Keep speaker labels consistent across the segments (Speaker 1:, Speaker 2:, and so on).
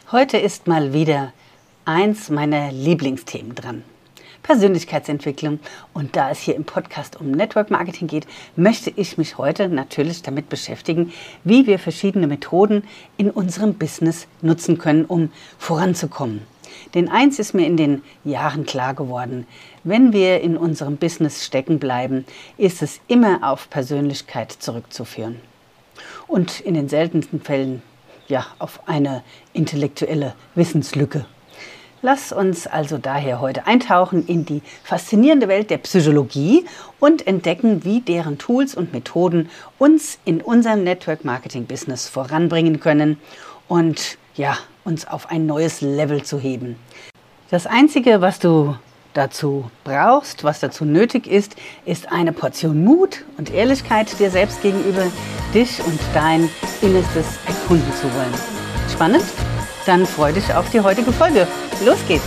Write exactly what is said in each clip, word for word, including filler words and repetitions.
Speaker 1: Heute ist mal wieder eins meiner Lieblingsthemen dran. Persönlichkeitsentwicklung. Und da es hier im Podcast um Network Marketing geht, möchte ich mich heute natürlich damit beschäftigen, wie wir verschiedene Methoden in unserem Business nutzen können, um voranzukommen. Denn eins ist mir in den Jahren klar geworden: Wenn wir in unserem Business stecken bleiben, ist es immer auf Persönlichkeit zurückzuführen. Und in den seltensten Fällen ja auf eine intellektuelle Wissenslücke. Lass uns also daher heute eintauchen in die faszinierende Welt der Psychologie und entdecken, wie deren Tools und Methoden uns in unserem Network Marketing Business voranbringen können und ja, uns auf ein neues Level zu heben. Das Einzige, was du dazu brauchst, was dazu nötig ist, ist eine Portion Mut und Ehrlichkeit dir selbst gegenüber, dich und dein Innerstes erkunden zu wollen. Spannend? Dann freu dich auf die heutige Folge. Los geht's!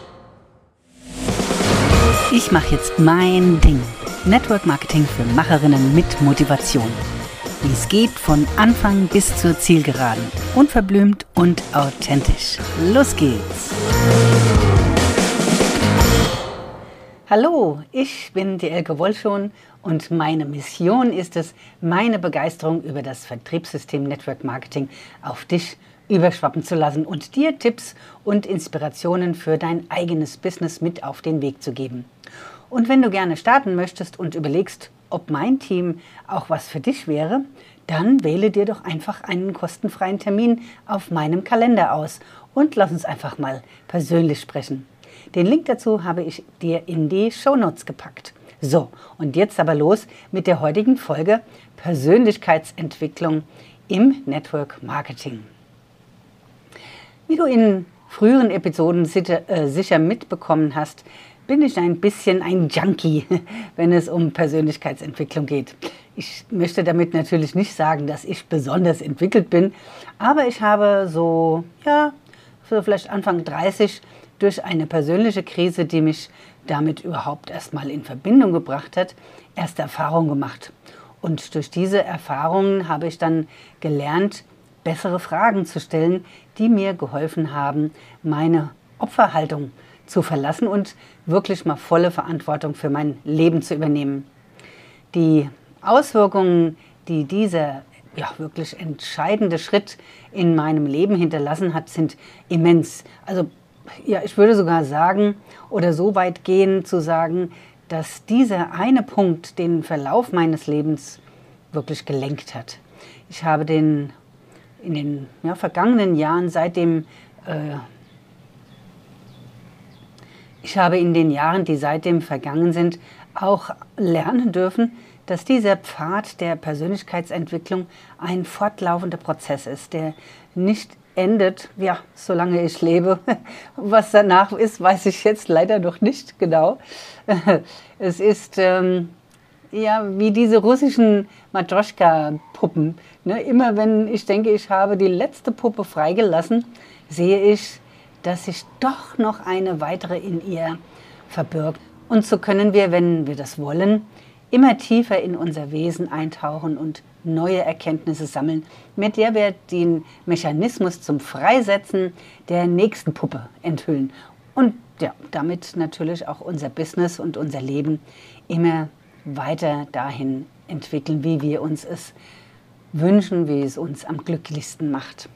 Speaker 1: Ich mache jetzt mein Ding. Network Marketing für Macherinnen mit Motivation. Wie es geht von Anfang bis zur Zielgeraden. Unverblümt und authentisch. Los geht's! Hallo, ich bin die Elke Wollschon und meine Mission ist es, meine Begeisterung über das Vertriebssystem Network Marketing auf dich überschwappen zu lassen und dir Tipps und Inspirationen für dein eigenes Business mit auf den Weg zu geben. Und wenn du gerne starten möchtest und überlegst, ob mein Team auch was für dich wäre, dann wähle dir doch einfach einen kostenfreien Termin auf meinem Kalender aus und lass uns einfach mal persönlich sprechen. Den Link dazu habe ich dir in die Shownotes gepackt. So, und jetzt aber los mit der heutigen Folge Persönlichkeitsentwicklung im Network Marketing. Wie du in früheren Episoden sicher mitbekommen hast, bin ich ein bisschen ein Junkie, wenn es um Persönlichkeitsentwicklung geht. Ich möchte damit natürlich nicht sagen, dass ich besonders entwickelt bin, aber ich habe so, ja, so vielleicht Anfang dreißig durch eine persönliche Krise, die mich damit überhaupt erstmal in Verbindung gebracht hat, erste Erfahrungen gemacht. Und durch diese Erfahrungen habe ich dann gelernt, bessere Fragen zu stellen, die mir geholfen haben, meine Opferhaltung zu verlassen und wirklich mal volle Verantwortung für mein Leben zu übernehmen. Die Auswirkungen, die dieser ja, wirklich entscheidende Schritt in meinem Leben hinterlassen hat, sind immens. Also ja, ich würde sogar sagen oder so weit gehen zu sagen, dass dieser eine Punkt den Verlauf meines Lebens wirklich gelenkt hat. Ich habe den in den ja, vergangenen Jahren, seitdem äh, ich habe in den Jahren, die seitdem vergangen sind, auch lernen dürfen, dass dieser Pfad der Persönlichkeitsentwicklung ein fortlaufender Prozess ist, der nicht endet, ja, solange ich lebe. Was danach ist, weiß ich jetzt leider noch nicht genau. Es ist ähm, ja wie diese russischen Matrjoschka-Puppen. Ne? Immer wenn ich denke, ich habe die letzte Puppe freigelassen, sehe ich, dass sich doch noch eine weitere in ihr verbirgt. Und so können wir, wenn wir das wollen, immer tiefer in unser Wesen eintauchen und neue Erkenntnisse sammeln, mit der wir den Mechanismus zum Freisetzen der nächsten Puppe enthüllen. Und ja, damit natürlich auch unser Business und unser Leben immer weiter dahin entwickeln, wie wir uns es wünschen, wie es uns am glücklichsten macht.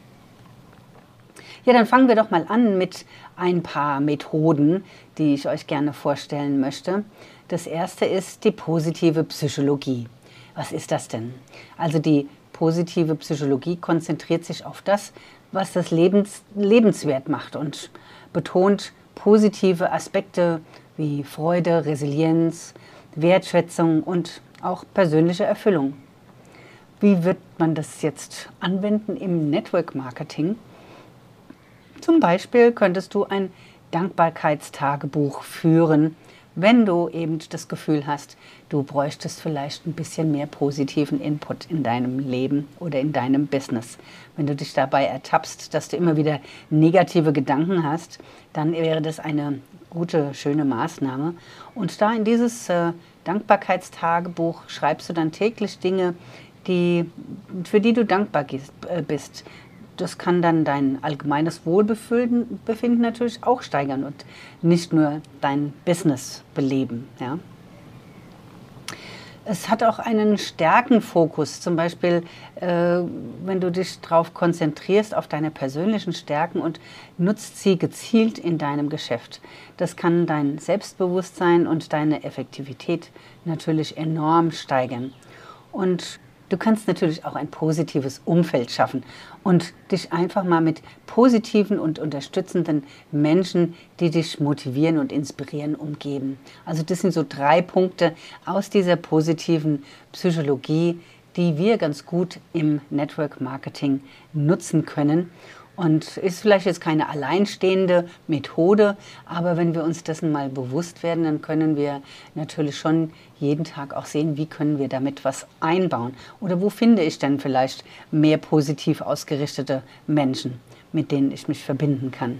Speaker 1: Ja, dann fangen wir doch mal an mit ein paar Methoden, die ich euch gerne vorstellen möchte. Das erste ist die positive Psychologie. Was ist das denn? Also die positive Psychologie konzentriert sich auf das, was das Lebens, lebenswert macht und betont positive Aspekte wie Freude, Resilienz, Wertschätzung und auch persönliche Erfüllung. Wie wird man das jetzt anwenden im Network Marketing? Zum Beispiel könntest du ein Dankbarkeitstagebuch führen, wenn du eben das Gefühl hast, du bräuchtest vielleicht ein bisschen mehr positiven Input in deinem Leben oder in deinem Business. Wenn du dich dabei ertappst, dass du immer wieder negative Gedanken hast, dann wäre das eine gute, schöne Maßnahme. Und da in dieses äh, Dankbarkeitstagebuch schreibst du dann täglich Dinge, die, für die du dankbar bist. das kann dann dein allgemeines Wohlbefinden Befinden natürlich auch steigern und nicht nur dein Business beleben. Ja. Es hat auch einen Stärkenfokus, zum Beispiel, äh, wenn du dich darauf konzentrierst, auf deine persönlichen Stärken und nutzt sie gezielt in deinem Geschäft. Das kann dein Selbstbewusstsein und deine Effektivität natürlich enorm steigern. Und du kannst natürlich auch ein positives Umfeld schaffen und dich einfach mal mit positiven und unterstützenden Menschen, die dich motivieren und inspirieren, umgeben. Also das sind so drei Punkte aus dieser positiven Psychologie, die wir ganz gut im Network Marketing nutzen können. Und ist vielleicht jetzt keine alleinstehende Methode, aber wenn wir uns dessen mal bewusst werden, dann können wir natürlich schon jeden Tag auch sehen, wie können wir damit was einbauen. Oder wo finde ich denn vielleicht mehr positiv ausgerichtete Menschen, mit denen ich mich verbinden kann.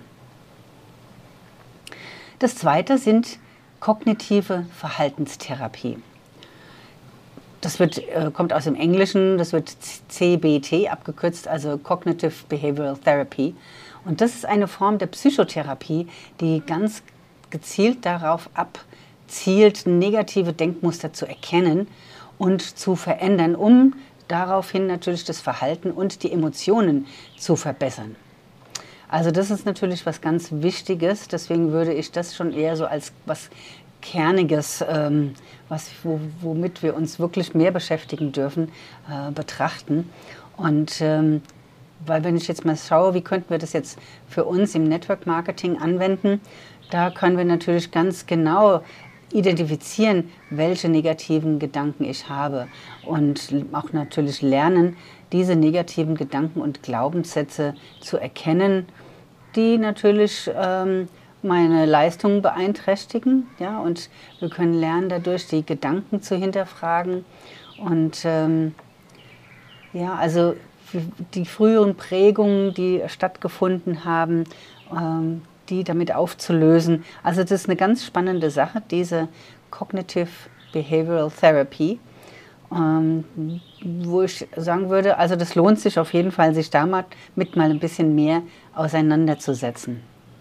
Speaker 1: Das Zweite sind kognitive Verhaltenstherapie. Das wird, äh, kommt aus dem Englischen, das wird C B T abgekürzt, also Cognitive Behavioral Therapy. Und das ist eine Form der Psychotherapie, die ganz gezielt darauf abzielt, negative Denkmuster zu erkennen und zu verändern, um daraufhin natürlich das Verhalten und die Emotionen zu verbessern. Also das ist natürlich was ganz Wichtiges, deswegen würde ich das schon eher so als was Kerniges, ähm, was, wo, womit wir uns wirklich mehr beschäftigen dürfen, äh, betrachten. Und ähm, weil wenn ich jetzt mal schaue, wie könnten wir das jetzt für uns im Network Marketing anwenden, da können wir natürlich ganz genau identifizieren, welche negativen Gedanken ich habe und auch natürlich lernen, diese negativen Gedanken und Glaubenssätze zu erkennen, die natürlich ähm, meine Leistungen beeinträchtigen, ja, und wir können lernen, dadurch die Gedanken zu hinterfragen und ähm, ja, also die früheren Prägungen, die stattgefunden haben, ähm, die damit aufzulösen. Also das ist eine ganz spannende Sache, diese Cognitive Behavioral Therapy, ähm, wo ich sagen würde, also das lohnt sich auf jeden Fall, sich damit mal ein bisschen mehr auseinanderzusetzen.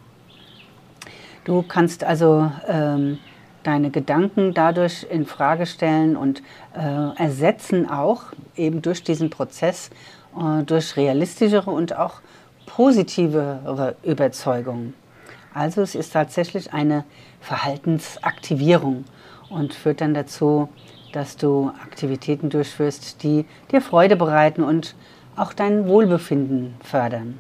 Speaker 1: Du kannst also ähm, deine Gedanken dadurch in Frage stellen und äh, ersetzen auch eben durch diesen Prozess äh, durch realistischere und auch positivere Überzeugungen. Also es ist tatsächlich eine Verhaltensaktivierung und führt dann dazu, dass du Aktivitäten durchführst, die dir Freude bereiten und auch dein Wohlbefinden fördern.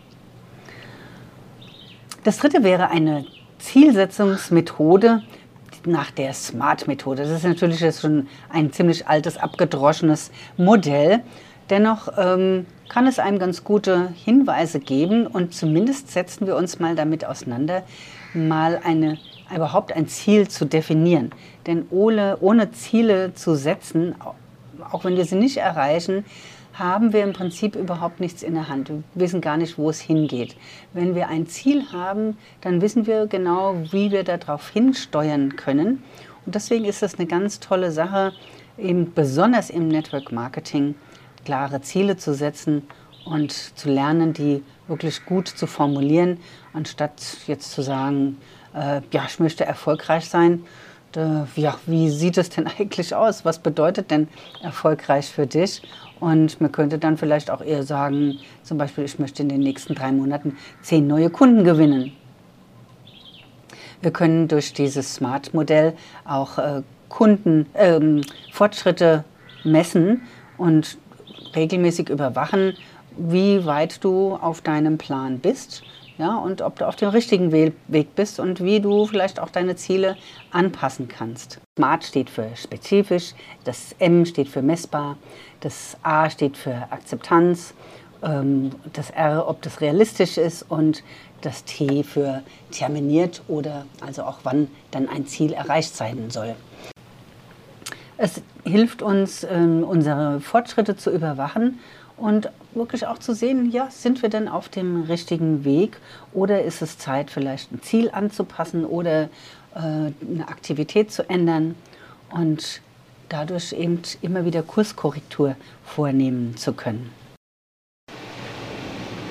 Speaker 1: Das dritte wäre eine Zielsetzungsmethode nach der SMART-Methode. Das ist natürlich jetzt schon ein ziemlich altes, abgedroschenes Modell. Dennoch ähm, kann es einem ganz gute Hinweise geben und zumindest setzen wir uns mal damit auseinander, mal eine, überhaupt ein Ziel zu definieren. Denn ohne, ohne Ziele zu setzen, auch wenn wir sie nicht erreichen, haben wir im Prinzip überhaupt nichts in der Hand. Wir wissen gar nicht, wo es hingeht. Wenn wir ein Ziel haben, dann wissen wir genau, wie wir darauf hinsteuern können. Und deswegen ist das eine ganz tolle Sache, eben besonders im Network Marketing, klare Ziele zu setzen und zu lernen, die wirklich gut zu formulieren, anstatt jetzt zu sagen, äh, ja, ich möchte erfolgreich sein. Da, ja, wie sieht es denn eigentlich aus? Was bedeutet denn erfolgreich für dich? Und man könnte dann vielleicht auch eher sagen, zum Beispiel, ich möchte in den nächsten drei Monaten zehn neue Kunden gewinnen. Wir können durch dieses SMART-Modell auch äh, Kunden, ähm, Fortschritte messen und regelmäßig überwachen, wie weit du auf deinem Plan bist, ja, und ob du auf dem richtigen Weg bist und wie du vielleicht auch deine Ziele anpassen kannst. SMART steht für spezifisch, das M steht für messbar, das A steht für Akzeptanz, ähm, das R, ob das realistisch ist und das T für terminiert oder also auch wann dann ein Ziel erreicht sein soll. Es hilft uns, ähm, unsere Fortschritte zu überwachen und wirklich auch zu sehen, ja, sind wir denn auf dem richtigen Weg oder ist es Zeit, vielleicht ein Ziel anzupassen oder äh, eine Aktivität zu ändern und dadurch eben immer wieder Kurskorrektur vornehmen zu können.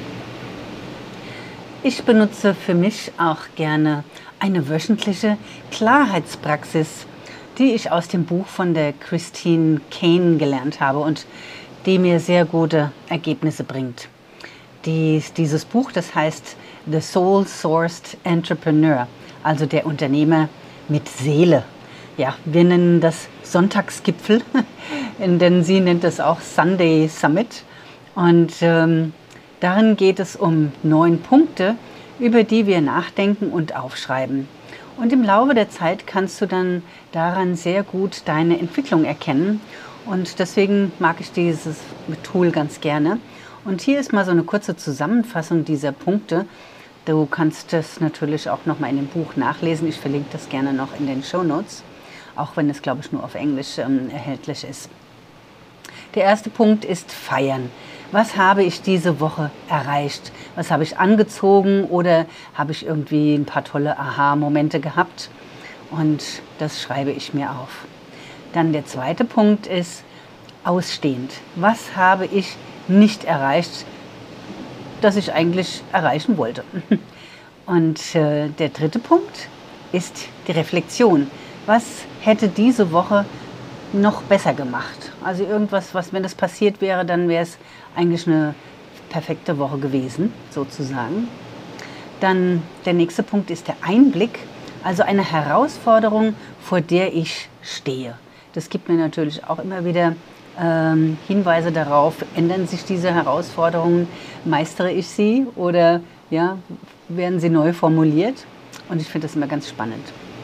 Speaker 1: Ich benutze für mich auch gerne eine wöchentliche Klarheitspraxis, die ich aus dem Buch von der Christine Kane gelernt habe und die mir sehr gute Ergebnisse bringt. Dies, dieses Buch, das heißt The Soul-Sourced Entrepreneur, also der Unternehmer mit Seele. Ja, wir nennen das Sonntagsgipfel, denn sie nennt es auch Sunday Summit. Und ähm, darin geht es um neun Punkte, über die wir nachdenken und aufschreiben. Und im Laufe der Zeit kannst du dann daran sehr gut deine Entwicklung erkennen. Und deswegen mag ich dieses Tool ganz gerne. Und hier ist mal so eine kurze Zusammenfassung dieser Punkte. Du kannst das natürlich auch noch mal in dem Buch nachlesen. Ich verlinke das gerne noch in den Shownotes, auch wenn es, glaube ich, nur auf Englisch ähm, erhältlich ist. Der erste Punkt ist Feiern. Was habe ich diese Woche erreicht? Was habe ich angezogen oder habe ich irgendwie ein paar tolle Aha-Momente gehabt? Und das schreibe ich mir auf. Dann der zweite Punkt ist ausstehend. Was habe ich nicht erreicht, das ich eigentlich erreichen wollte? Und äh, der dritte Punkt ist die Reflexion. Was hätte diese Woche noch besser gemacht? Also irgendwas, was, wenn das passiert wäre, dann wäre es eigentlich eine perfekte Woche gewesen, sozusagen. Dann der nächste Punkt ist der Einblick, also eine Herausforderung, vor der ich stehe. Das gibt mir natürlich auch immer wieder ähm, Hinweise darauf, ändern sich diese Herausforderungen, meistere ich sie oder ja, werden sie neu formuliert? Und ich finde das immer ganz spannend.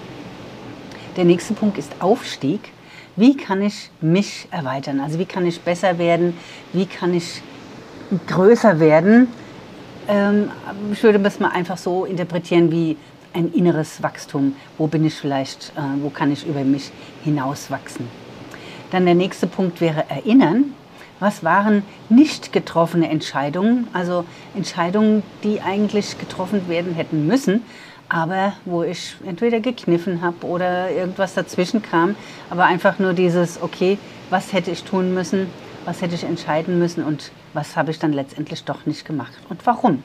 Speaker 1: Der nächste Punkt ist Aufstieg. Wie kann ich mich erweitern? Also wie kann ich besser werden? Wie kann ich größer werden? Ähm, ich würde das mal einfach so interpretieren wie ein inneres Wachstum. Wo bin ich vielleicht, äh, wo kann ich über mich hinauswachsen? Dann der nächste Punkt wäre Erinnern. Was waren nicht getroffene Entscheidungen? Also Entscheidungen, die eigentlich getroffen werden hätten müssen, aber wo ich entweder gekniffen habe oder irgendwas dazwischen kam, aber einfach nur dieses, okay, was hätte ich tun müssen, was hätte ich entscheiden müssen und was habe ich dann letztendlich doch nicht gemacht und warum.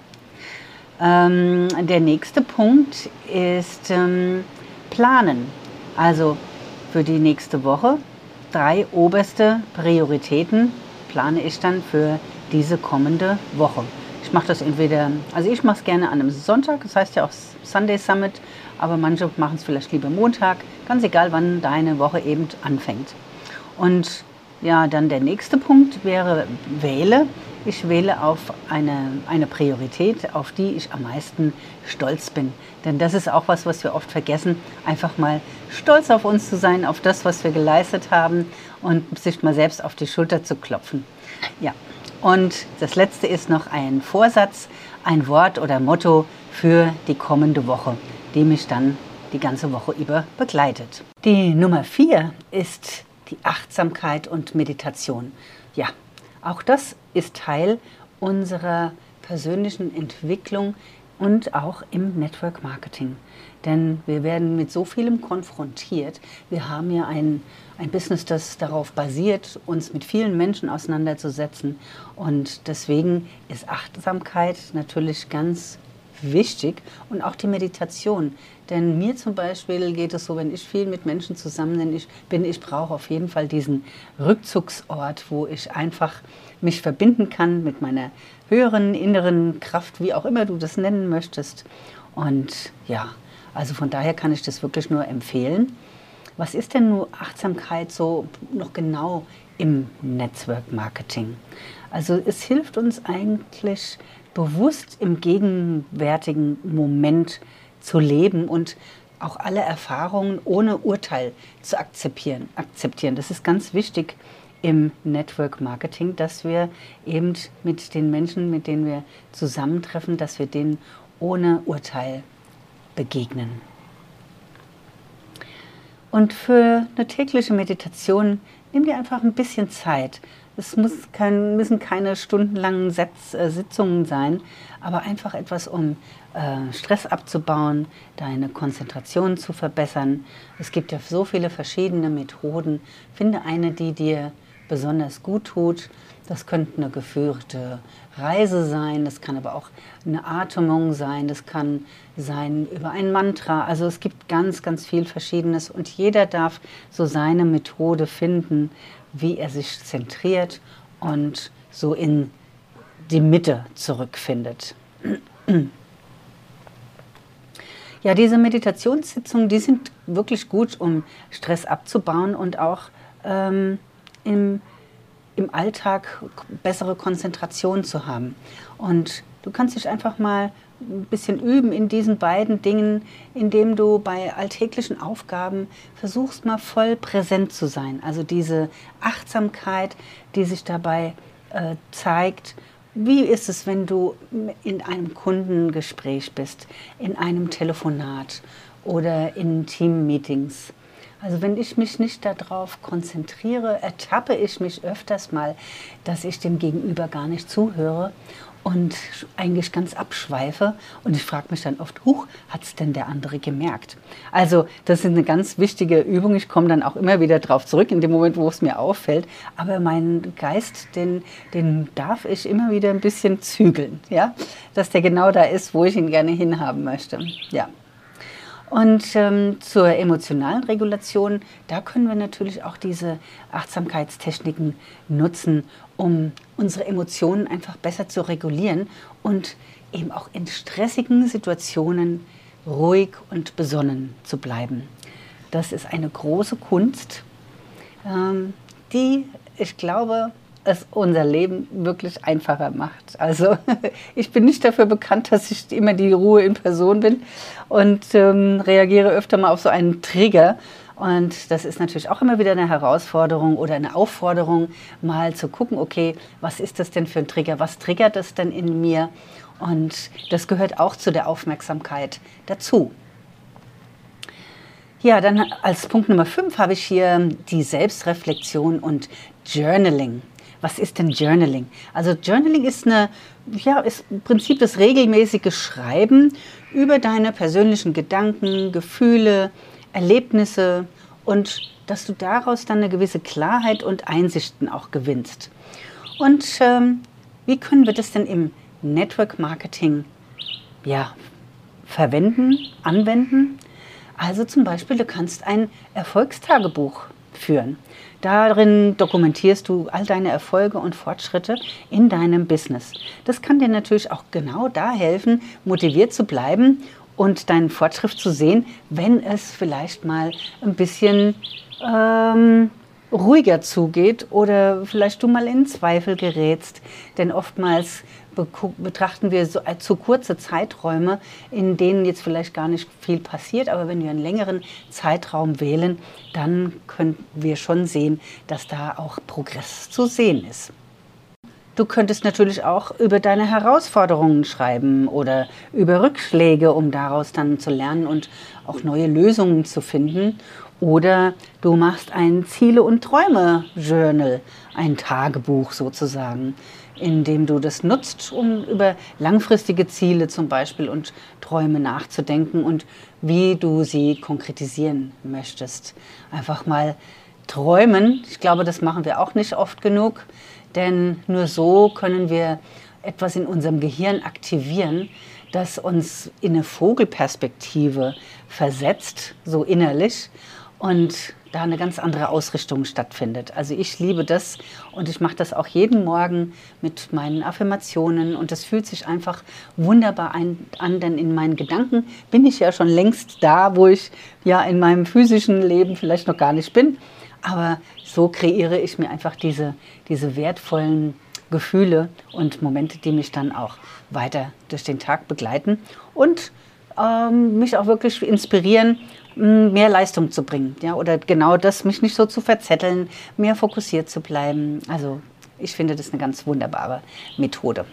Speaker 1: Ähm, der nächste Punkt ist ähm, Planen, also für die nächste Woche drei oberste Prioritäten plane ich dann für diese kommende Woche. Ich mache das entweder, also ich mache es gerne an einem Sonntag, das heißt ja auch Sunday Summit, aber manche machen es vielleicht lieber Montag, ganz egal, wann deine Woche eben anfängt. Und ja, dann der nächste Punkt wäre wähle. Ich wähle auf eine, eine Priorität, auf die ich am meisten stolz bin. Denn das ist auch was, was wir oft vergessen, einfach mal stolz auf uns zu sein, auf das, was wir geleistet haben und sich mal selbst auf die Schulter zu klopfen. Ja. Und das letzte ist noch ein Vorsatz, ein Wort oder Motto für die kommende Woche, die mich dann die ganze Woche über begleitet. Die Nummer vier ist die Achtsamkeit und Meditation. Ja, auch das ist Teil unserer persönlichen Entwicklung und auch im Network Marketing. Denn wir werden mit so vielem konfrontiert. Wir haben ja ein, ein Business, das darauf basiert, uns mit vielen Menschen auseinanderzusetzen. Und deswegen ist Achtsamkeit natürlich ganz wichtig und auch die Meditation. Denn mir zum Beispiel geht es so, wenn ich viel mit Menschen zusammen bin, ich brauche auf jeden Fall diesen Rückzugsort, wo ich einfach mich verbinden kann mit meiner höheren inneren Kraft, wie auch immer du das nennen möchtest. Und ja, also von daher kann ich das wirklich nur empfehlen. Was ist denn nur Achtsamkeit so noch genau im Network Marketing? Also es hilft uns eigentlich bewusst im gegenwärtigen Moment zu leben und auch alle Erfahrungen ohne Urteil zu akzeptieren. akzeptieren. Das ist ganz wichtig im Network Marketing, dass wir eben mit den Menschen, mit denen wir zusammentreffen, dass wir denen ohne Urteil begegnen. Und für eine tägliche Meditation nimm dir einfach ein bisschen Zeit. Es muss kein, müssen keine stundenlangen Setz, äh, Sitzungen sein, aber einfach etwas, um äh, Stress abzubauen, deine Konzentration zu verbessern. Es gibt ja so viele verschiedene Methoden. Finde eine, die dir besonders gut tut. Das könnte eine geführte Reise sein, das kann aber auch eine Atmung sein, das kann sein über ein Mantra. Also es gibt ganz, ganz viel Verschiedenes und jeder darf so seine Methode finden, wie er sich zentriert und so in die Mitte zurückfindet. Ja, diese Meditationssitzungen, die sind wirklich gut, um Stress abzubauen und auch ähm, im, im Alltag bessere Konzentration zu haben. Und du kannst dich einfach mal ein bisschen üben in diesen beiden Dingen, indem du bei alltäglichen Aufgaben versuchst, mal voll präsent zu sein. Also diese Achtsamkeit, die sich dabei äh, zeigt. Wie ist es, wenn du in einem Kundengespräch bist, in einem Telefonat oder in Teammeetings? Also wenn ich mich nicht darauf konzentriere, ertappe ich mich öfters mal, dass ich dem Gegenüber gar nicht zuhöre und eigentlich ganz abschweife. Und ich frage mich dann oft, huch, hat es denn der andere gemerkt? Also das ist eine ganz wichtige Übung. Ich komme dann auch immer wieder drauf zurück, in dem Moment, wo es mir auffällt. Aber meinen Geist, den, den darf ich immer wieder ein bisschen zügeln, ja? Dass der genau da ist, wo ich ihn gerne hinhaben möchte. Ja. Und ähm, zur emotionalen Regulation, da können wir natürlich auch diese Achtsamkeitstechniken nutzen, um unsere Emotionen einfach besser zu regulieren und eben auch in stressigen Situationen ruhig und besonnen zu bleiben. Das ist eine große Kunst, ähm, die, ich glaube, es unser Leben wirklich einfacher macht. Also ich bin nicht dafür bekannt, dass ich immer die Ruhe in Person bin und ähm, reagiere öfter mal auf so einen Trigger. Und das ist natürlich auch immer wieder eine Herausforderung oder eine Aufforderung, mal zu gucken, okay, was ist das denn für ein Trigger? Was triggert das denn in mir? Und das gehört auch zu der Aufmerksamkeit dazu. Ja, dann als Punkt Nummer fünf habe ich hier die Selbstreflexion und Journaling. Was ist denn Journaling? Also Journaling ist, eine, ja, ist im Prinzip das regelmäßige Schreiben über deine persönlichen Gedanken, Gefühle, Erlebnisse und dass du daraus dann eine gewisse Klarheit und Einsichten auch gewinnst. Und ähm, wie können wir das denn im Network Marketing ja, verwenden, anwenden? Also zum Beispiel, du kannst ein Erfolgstagebuch führen. Darin dokumentierst du all deine Erfolge und Fortschritte in deinem Business. Das kann dir natürlich auch genau da helfen, motiviert zu bleiben und deinen Fortschritt zu sehen, wenn es vielleicht mal ein bisschen ähm, ruhiger zugeht oder vielleicht du mal in Zweifel gerätst. Denn oftmals betrachten wir so zu kurze Zeiträume, in denen jetzt vielleicht gar nicht viel passiert. Aber wenn wir einen längeren Zeitraum wählen, dann können wir schon sehen, dass da auch Progress zu sehen ist. Du könntest natürlich auch über deine Herausforderungen schreiben oder über Rückschläge, um daraus dann zu lernen und auch neue Lösungen zu finden. Oder du machst ein Ziele- und Träume-Journal, ein Tagebuch sozusagen, in dem du das nutzt, um über langfristige Ziele zum Beispiel und Träume nachzudenken und wie du sie konkretisieren möchtest. Einfach mal träumen. Ich glaube, das machen wir auch nicht oft genug, denn nur so können wir etwas in unserem Gehirn aktivieren, das uns in eine Vogelperspektive versetzt, so innerlich, und da eine ganz andere Ausrichtung stattfindet. Also ich liebe das und ich mache das auch jeden Morgen mit meinen Affirmationen und das fühlt sich einfach wunderbar ein, an, denn in meinen Gedanken bin ich ja schon längst da, wo ich ja in meinem physischen Leben vielleicht noch gar nicht bin. Aber so kreiere ich mir einfach diese, diese wertvollen Gefühle und Momente, die mich dann auch weiter durch den Tag begleiten und ähm, mich auch wirklich inspirieren, mehr Leistung zu bringen, ja, oder genau das, mich nicht so zu verzetteln, mehr fokussiert zu bleiben. Also ich finde das eine ganz wunderbare Methode.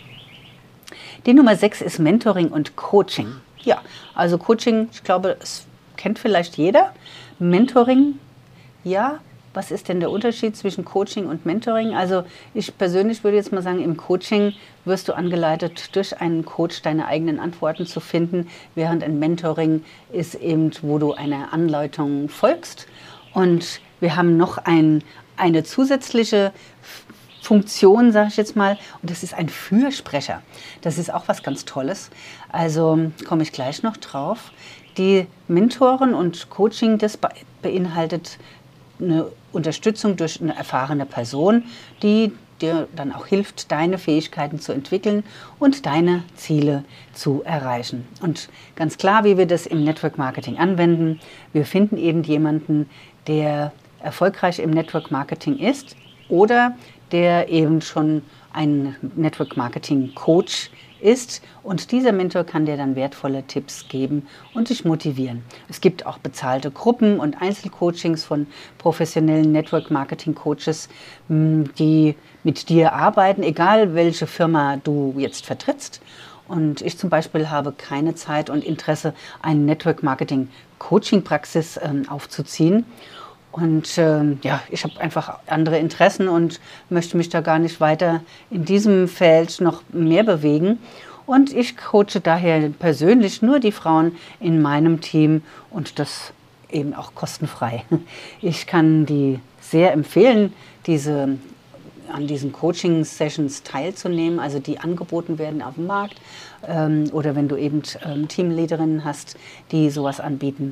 Speaker 1: Die Nummer sechs ist Mentoring und Coaching. Ja, also Coaching, ich glaube, das kennt vielleicht jeder. Mentoring, ja. Was ist denn der Unterschied zwischen Coaching und Mentoring? Also ich persönlich würde jetzt mal sagen, im Coaching wirst du angeleitet, durch einen Coach deine eigenen Antworten zu finden, während ein Mentoring ist eben, wo du einer Anleitung folgst. Und wir haben noch ein, eine zusätzliche Funktion, sage ich jetzt mal, und das ist ein Fürsprecher. Das ist auch was ganz Tolles. Also komme ich gleich noch drauf. Die Mentoren und Coaching, das beinhaltet eine Unterstützung durch eine erfahrene Person, die dir dann auch hilft, deine Fähigkeiten zu entwickeln und deine Ziele zu erreichen. Und ganz klar, wie wir das im Network Marketing anwenden, wir finden eben jemanden, der erfolgreich im Network Marketing ist oder der eben schon ein Network Marketing Coach ist, und dieser Mentor kann dir dann wertvolle Tipps geben und dich motivieren. Es gibt auch bezahlte Gruppen und Einzelcoachings von professionellen Network Marketing Coaches, die mit dir arbeiten, egal welche Firma du jetzt vertrittst. Und ich zum Beispiel habe keine Zeit und Interesse, eine Network Marketing Coaching Praxis äh, aufzuziehen. Und ähm, ja, ich habe einfach andere Interessen und möchte mich da gar nicht weiter in diesem Feld noch mehr bewegen. Und ich coache daher persönlich nur die Frauen in meinem Team und das eben auch kostenfrei. Ich kann die sehr empfehlen, diese, an diesen Coaching-Sessions teilzunehmen, also die angeboten werden auf dem Markt. Ähm, oder wenn du eben ähm, Teamleaderinnen hast, die sowas anbieten.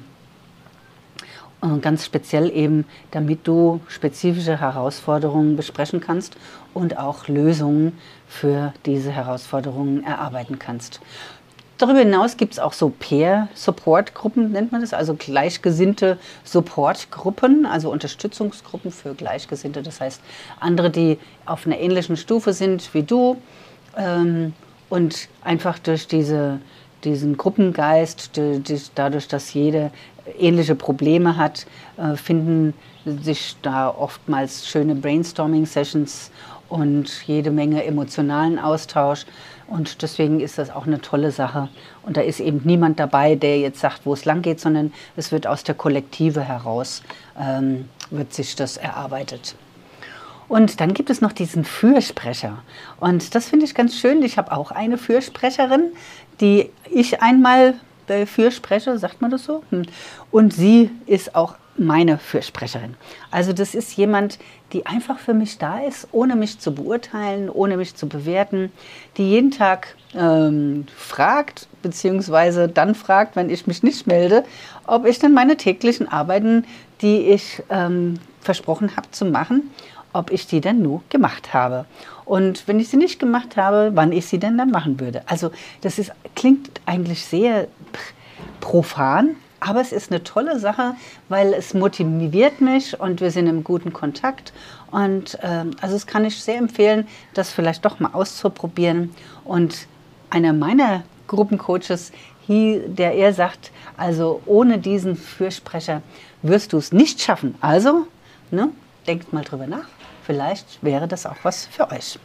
Speaker 1: Ganz speziell eben, damit du spezifische Herausforderungen besprechen kannst und auch Lösungen für diese Herausforderungen erarbeiten kannst. Darüber hinaus gibt es auch so Peer-Support-Gruppen, nennt man das, also gleichgesinnte Support-Gruppen, also Unterstützungsgruppen für Gleichgesinnte. Das heißt, andere, die auf einer ähnlichen Stufe sind wie du ähm, und einfach durch diese diesen Gruppengeist, die, die, dadurch, dass jede ähnliche Probleme hat, äh, finden sich da oftmals schöne Brainstorming-Sessions und jede Menge emotionalen Austausch. Und deswegen ist das auch eine tolle Sache. Und da ist eben niemand dabei, der jetzt sagt, wo es lang geht, sondern es wird aus der Kollektive heraus, ähm, wird sich das erarbeitet. Und dann gibt es noch diesen Fürsprecher. Und das finde ich ganz schön. Ich habe auch eine Fürsprecherin, die ich einmal fürspreche, sagt man das so? Und sie ist auch meine Fürsprecherin. Also das ist jemand, die einfach für mich da ist, ohne mich zu beurteilen, ohne mich zu bewerten, die jeden Tag ähm, fragt, beziehungsweise dann fragt, wenn ich mich nicht melde, ob ich dann meine täglichen Arbeiten, die ich ähm, versprochen habe zu machen, ob ich die denn nur gemacht habe. Und wenn ich sie nicht gemacht habe, wann ich sie denn dann machen würde. Also das ist, klingt eigentlich sehr profan, aber es ist eine tolle Sache, weil es motiviert mich und wir sind im guten Kontakt. Und ähm, also das kann ich sehr empfehlen, das vielleicht doch mal auszuprobieren. Und einer meiner Gruppencoaches, der er sagt, also ohne diesen Fürsprecher wirst du es nicht schaffen. Also, ne, denkt mal drüber nach. Vielleicht wäre das auch was für euch.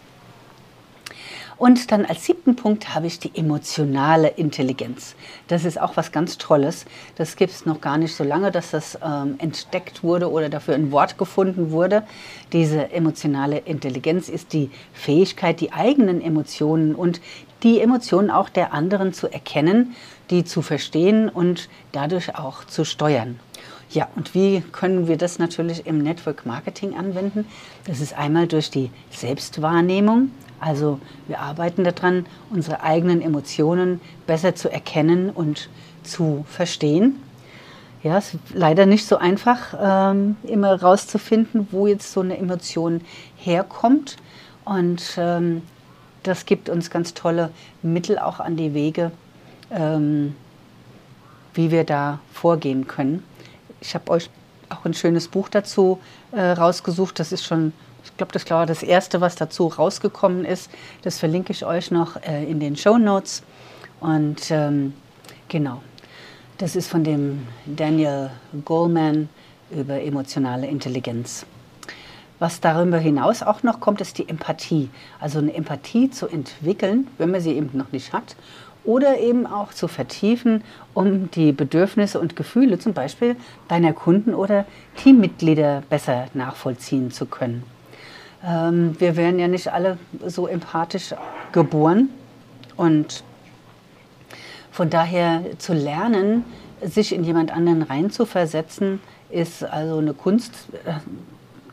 Speaker 1: Und dann als siebten Punkt habe ich die emotionale Intelligenz. Das ist auch was ganz Tolles. Das gibt es noch gar nicht so lange, dass das ähm, entdeckt wurde oder dafür ein Wort gefunden wurde. Diese emotionale Intelligenz ist die Fähigkeit, die eigenen Emotionen und die Emotionen auch der anderen zu erkennen, die zu verstehen und dadurch auch zu steuern. Ja, und wie können wir das natürlich im Network Marketing anwenden? Das ist einmal durch die Selbstwahrnehmung. Also wir arbeiten daran, unsere eigenen Emotionen besser zu erkennen und zu verstehen. Ja, es ist leider nicht so einfach, ähm, immer rauszufinden, wo jetzt so eine Emotion herkommt. Und ähm, das gibt uns ganz tolle Mittel auch an die Wege, ähm, wie wir da vorgehen können. Ich habe euch auch ein schönes Buch dazu äh, rausgesucht. Das ist schon, ich glaube, das war das erste, was dazu rausgekommen ist. Das verlinke ich euch noch äh, in den Shownotes. Und ähm, genau, das ist von dem Daniel Goleman über emotionale Intelligenz. Was darüber hinaus auch noch kommt, ist die Empathie. Also eine Empathie zu entwickeln, wenn man sie eben noch nicht hat. Oder eben auch zu vertiefen, um die Bedürfnisse und Gefühle zum Beispiel deiner Kunden oder Teammitglieder besser nachvollziehen zu können. Ähm, wir werden ja nicht alle so empathisch geboren und von daher zu lernen, sich in jemand anderen reinzuversetzen, ist also eine Kunst.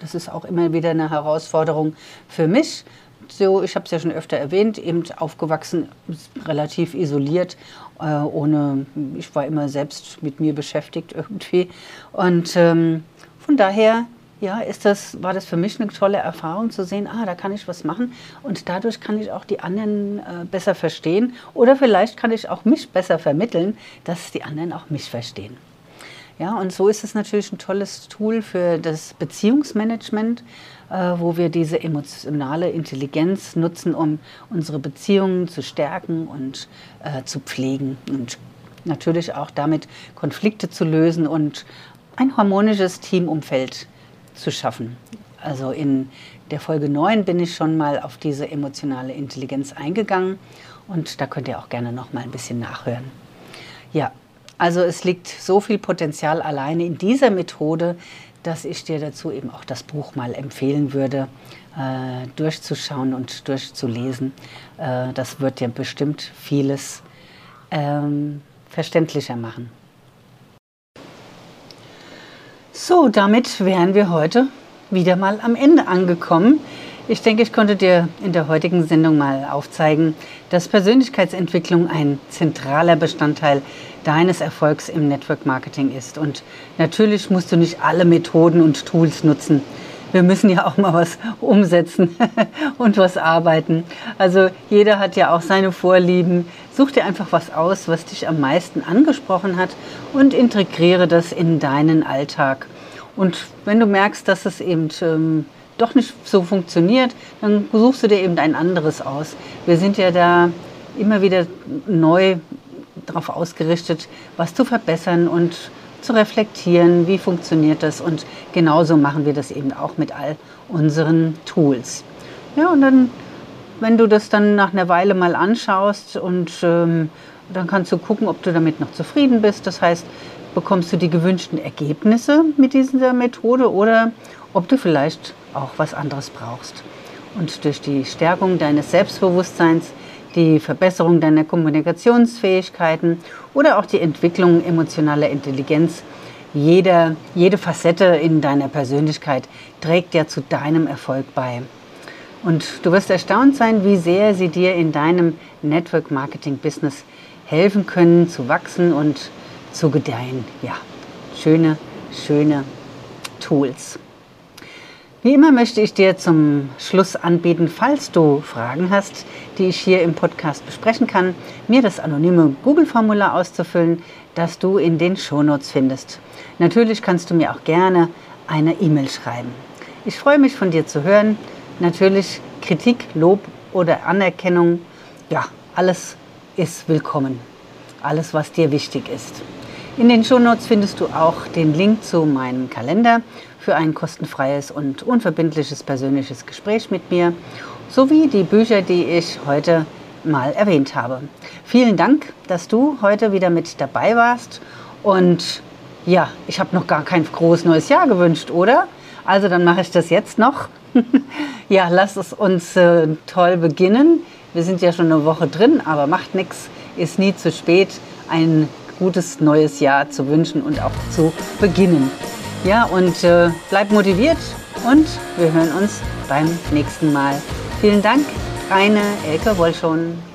Speaker 1: das ist auch immer wieder eine Herausforderung für mich. So, ich habe es ja schon öfter erwähnt, eben aufgewachsen, relativ isoliert, äh, ohne, ich war immer selbst mit mir beschäftigt irgendwie. Und ähm, von daher, ja, ist das, war das für mich eine tolle Erfahrung zu sehen, ah, da kann ich was machen und dadurch kann ich auch die anderen äh, besser verstehen oder vielleicht kann ich auch mich besser vermitteln, dass die anderen auch mich verstehen. Ja, und so ist es natürlich ein tolles Tool für das Beziehungsmanagement, äh, wo wir diese emotionale Intelligenz nutzen, um unsere Beziehungen zu stärken und äh, zu pflegen und natürlich auch damit Konflikte zu lösen und ein harmonisches Teamumfeld zu schaffen. Also in der Folge neun bin ich schon mal auf diese emotionale Intelligenz eingegangen und da könnt ihr auch gerne noch mal ein bisschen nachhören. Ja. Also es liegt so viel Potenzial alleine in dieser Methode, dass ich dir dazu eben auch das Buch mal empfehlen würde, äh, durchzuschauen und durchzulesen. Äh, das wird dir bestimmt vieles ähm, verständlicher machen. So, damit wären wir heute wieder mal am Ende angekommen. Ich denke, ich konnte dir in der heutigen Sendung mal aufzeigen, dass Persönlichkeitsentwicklung ein zentraler Bestandteil deines Erfolgs im Network Marketing ist. Und natürlich musst du nicht alle Methoden und Tools nutzen. Wir müssen ja auch mal was umsetzen und was arbeiten. Also jeder hat ja auch seine Vorlieben. Such dir einfach was aus, was dich am meisten angesprochen hat und integriere das in deinen Alltag. Und wenn du merkst, dass es eben ähm, doch nicht so funktioniert, dann suchst du dir eben ein anderes aus. Wir sind ja da immer wieder neu darauf ausgerichtet, was zu verbessern und zu reflektieren, wie funktioniert das, und genauso machen wir das eben auch mit all unseren Tools. Ja, und dann, wenn du das dann nach einer Weile mal anschaust und ähm, dann kannst du gucken, ob du damit noch zufrieden bist. Das heißt, bekommst du die gewünschten Ergebnisse mit dieser Methode oder ob du vielleicht auch was anderes brauchst. Und durch die Stärkung deines Selbstbewusstseins, die Verbesserung deiner Kommunikationsfähigkeiten oder auch die Entwicklung emotionaler Intelligenz, jeder, jede Facette in deiner Persönlichkeit trägt ja zu deinem Erfolg bei. Und du wirst erstaunt sein, wie sehr sie dir in deinem Network-Marketing-Business helfen können, zu wachsen und zu gedeihen. Ja, schöne, schöne Tools. Wie immer möchte ich dir zum Schluss anbieten, falls du Fragen hast, die ich hier im Podcast besprechen kann, mir das anonyme Google-Formular auszufüllen, das du in den Shownotes findest. Natürlich kannst du mir auch gerne eine E-Mail schreiben. Ich freue mich, von dir zu hören. Natürlich Kritik, Lob oder Anerkennung, ja, alles ist willkommen. Alles, was dir wichtig ist. In den Shownotes findest du auch den Link zu meinem Kalender für ein kostenfreies und unverbindliches persönliches Gespräch mit mir, sowie die Bücher, die ich heute mal erwähnt habe. Vielen Dank, dass du heute wieder mit dabei warst. Und ja, ich habe noch gar kein großes neues Jahr gewünscht, oder? Also dann mache ich das jetzt noch. Ja, lass es uns äh, toll beginnen. Wir sind ja schon eine Woche drin, aber macht nichts, ist nie zu spät, ein gutes neues Jahr zu wünschen und auch zu beginnen. Ja, und äh, bleib motiviert und wir hören uns beim nächsten Mal. Vielen Dank, deine Elke Wollschon.